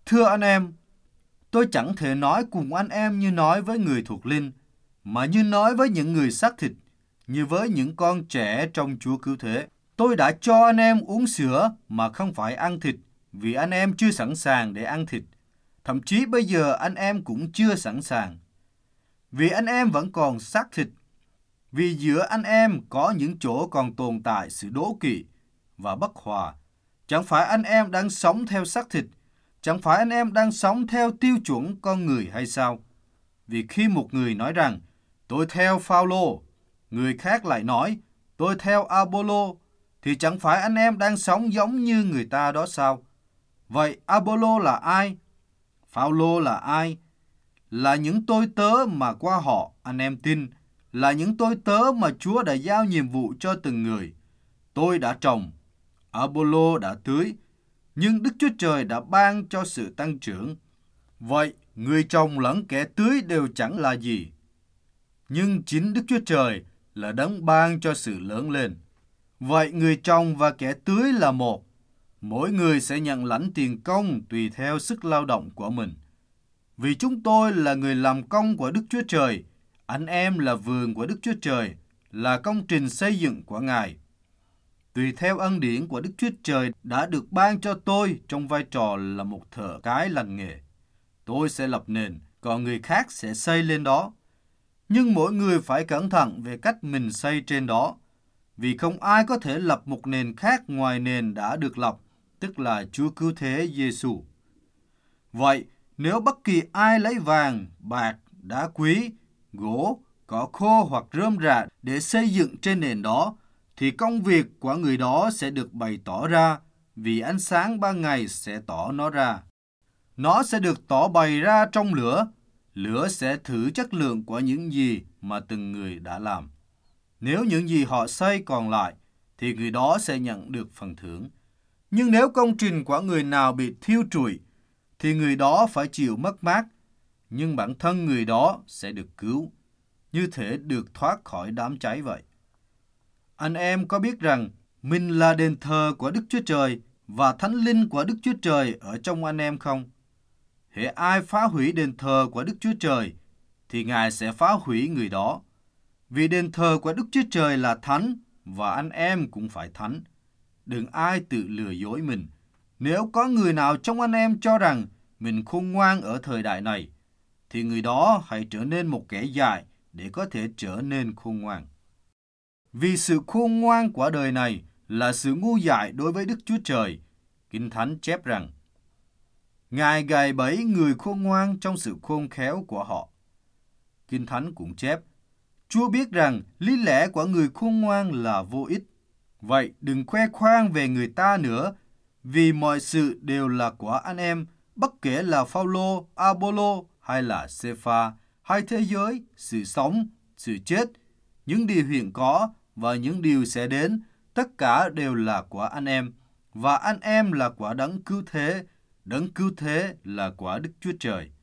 Thưa anh em, tôi chẳng thể nói cùng anh em như nói với người thuộc linh, mà như nói với những người xác thịt, như với những con trẻ trong Chúa cứu thế. Tôi đã cho anh em uống sữa mà không phải ăn thịt, vì anh em chưa sẵn sàng để ăn thịt. Thậm chí bây giờ anh em cũng chưa sẵn sàng, vì anh em vẫn còn xác thịt. Vì giữa anh em có những chỗ còn tồn tại sự đố kỵ và bất hòa. Chẳng phải anh em đang sống theo xác thịt, chẳng phải anh em đang sống theo tiêu chuẩn con người hay sao? Vì khi một người nói rằng, tôi theo Phao-lô, người khác lại nói, tôi theo A-bô-lô, thì chẳng phải anh em đang sống giống như người ta đó sao? Vậy A-bô-lô là ai? Phao-lô là ai? Là những tôi tớ mà qua họ anh em tin, là những tôi tớ mà Chúa đã giao nhiệm vụ cho từng người. Tôi đã trồng, Apollo đã tưới, nhưng Đức Chúa Trời đã ban cho sự tăng trưởng. Vậy, người trồng lẫn kẻ tưới đều chẳng là gì. Nhưng chính Đức Chúa Trời là đấng ban cho sự lớn lên. Vậy, người trồng và kẻ tưới là một. Mỗi người sẽ nhận lãnh tiền công tùy theo sức lao động của mình. Vì chúng tôi là người làm công của Đức Chúa Trời, anh em là vườn của Đức Chúa Trời, là công trình xây dựng của Ngài. Tùy theo ân điển của Đức Chúa Trời đã được ban cho tôi trong vai trò là một thợ cái lành nghề. Tôi sẽ lập nền, còn người khác sẽ xây lên đó. Nhưng mỗi người phải cẩn thận về cách mình xây trên đó, vì không ai có thể lập một nền khác ngoài nền đã được lập, tức là Chúa cứu thế Giêsu. Vậy, nếu bất kỳ ai lấy vàng, bạc, đá quý, gỗ, cỏ khô hoặc rơm rạ để xây dựng trên nền đó, thì công việc của người đó sẽ được bày tỏ ra, vì ánh sáng ban ngày sẽ tỏ nó ra. Nó sẽ được tỏ bày ra trong lửa. Lửa sẽ thử chất lượng của những gì mà từng người đã làm. Nếu những gì họ xây còn lại, thì người đó sẽ nhận được phần thưởng. Nhưng nếu công trình của người nào bị thiêu trụi, thì người đó phải chịu mất mát, nhưng bản thân người đó sẽ được cứu, như thể được thoát khỏi đám cháy vậy. Anh em có biết rằng mình là đền thờ của Đức Chúa Trời và Thánh Linh của Đức Chúa Trời ở trong anh em không? Hễ ai phá hủy đền thờ của Đức Chúa Trời, thì Ngài sẽ phá hủy người đó. Vì đền thờ của Đức Chúa Trời là thánh, và anh em cũng phải thánh. Đừng ai tự lừa dối mình. Nếu có người nào trong anh em cho rằng mình khôn ngoan ở thời đại này, thì người đó hãy trở nên một kẻ dại để có thể trở nên khôn ngoan. Vì sự khôn ngoan của đời này là sự ngu dại đối với Đức Chúa Trời. Kinh Thánh chép rằng, Ngài gài bẫy người khôn ngoan trong sự khôn khéo của họ. Kinh Thánh cũng chép, Chúa biết rằng lý lẽ của người khôn ngoan là vô ích. Vậy đừng khoe khoang về người ta nữa, vì mọi sự đều là của anh em, bất kể là Phao-lô, A-bô-lô hay là Xê-pha, hay thế giới, sự sống, sự chết, những điều hiện có và những điều sẽ đến, tất cả đều là của anh em, và anh em là của đấng cứu thế là của Đức Chúa Trời.